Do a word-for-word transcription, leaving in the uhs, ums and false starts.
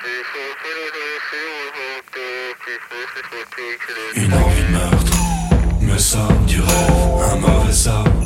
Une envie de meurtre me sort du rêve, un mauvais sort